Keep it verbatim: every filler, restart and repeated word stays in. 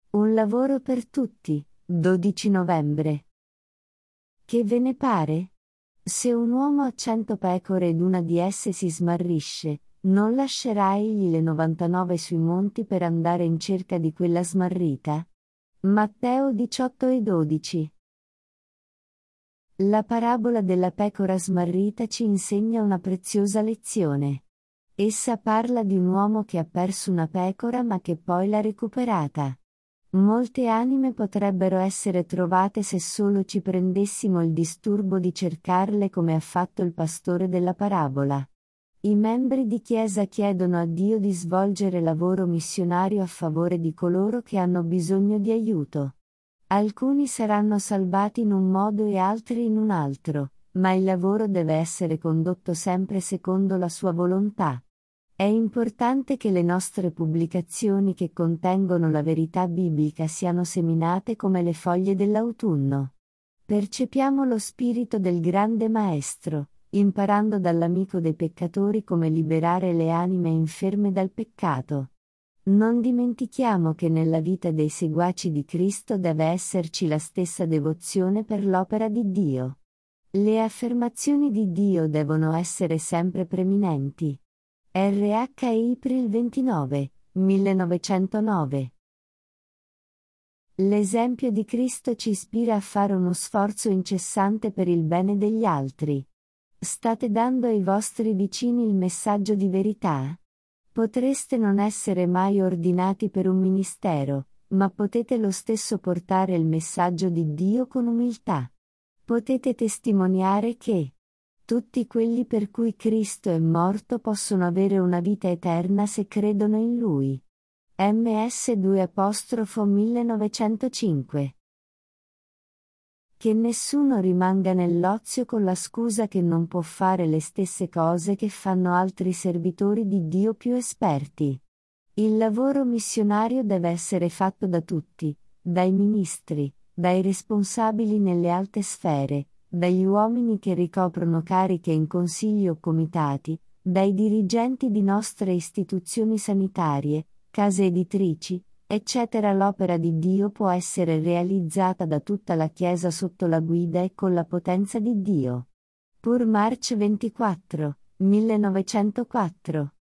Un lavoro per tutti, dodici novembre. Che ve ne pare? Se un uomo ha cento pecore ed una di esse si smarrisce, non lascerà egli le novantanove sui monti per andare in cerca di quella smarrita? Matteo diciotto e dodici. La parabola della pecora smarrita ci insegna una preziosa lezione. Essa parla di un uomo che ha perso una pecora ma che poi l'ha recuperata. Molte anime potrebbero essere trovate se solo ci prendessimo il disturbo di cercarle come ha fatto il pastore della parabola. I membri di Chiesa chiedono a Dio di svolgere lavoro missionario a favore di coloro che hanno bisogno di aiuto. Alcuni saranno salvati in un modo e altri in un altro, ma il lavoro deve essere condotto sempre secondo la sua volontà. È importante che le nostre pubblicazioni che contengono la verità biblica siano seminate come le foglie dell'autunno. Percepiamo lo spirito del grande Maestro, imparando dall'amico dei peccatori come liberare le anime inferme dal peccato. Non dimentichiamo che nella vita dei seguaci di Cristo deve esserci la stessa devozione per l'opera di Dio. Le affermazioni di Dio devono essere sempre preminenti. R H April ventinove, millenovecentonove. L'esempio di Cristo ci ispira a fare uno sforzo incessante per il bene degli altri. State dando ai vostri vicini il messaggio di verità? Potreste non essere mai ordinati per un ministero, ma potete lo stesso portare il messaggio di Dio con umiltà. Potete testimoniare che tutti quelli per cui Cristo è morto possono avere una vita eterna se credono in Lui. M S due millenovecentocinque. Che nessuno rimanga nell'ozio con la scusa che non può fare le stesse cose che fanno altri servitori di Dio più esperti. Il lavoro missionario deve essere fatto da tutti, dai ministri, dai responsabili nelle alte sfere, dagli uomini che ricoprono cariche in consigli o comitati, dai dirigenti di nostre istituzioni sanitarie, case editrici, eccetera. L'opera di Dio può essere realizzata da tutta la Chiesa sotto la guida e con la potenza di Dio. Pur March ventiquattro, millenovecentoquattro.